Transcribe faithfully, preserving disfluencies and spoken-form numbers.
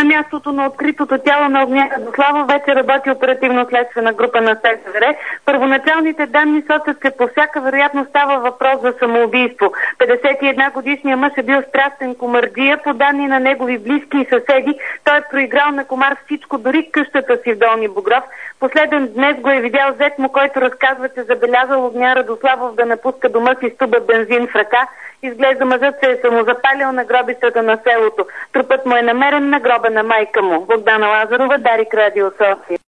На мястото на откритото тяло на Огнян Радославов вече работи оперативно-следствена група на ССВР. Първоначалните данни сочат, че по всяка вероятност става въпрос за самоубийство. петдесет и една годишният мъж е бил страстен комардия. По данни на негови близки и съседи, той е проиграл на комар всичко, дори къщата си в Долни Богров. Последен днес го е видял зет му, който разказва, че забелязал Огнян Радославов да напуска дома си с туба бензин в ръка. Изглежда мъжът се е самозапалил на гробищата на селото. Трупът му е намерен на гроба на майка му. Богдана Лазарова, Дарик, Радио София.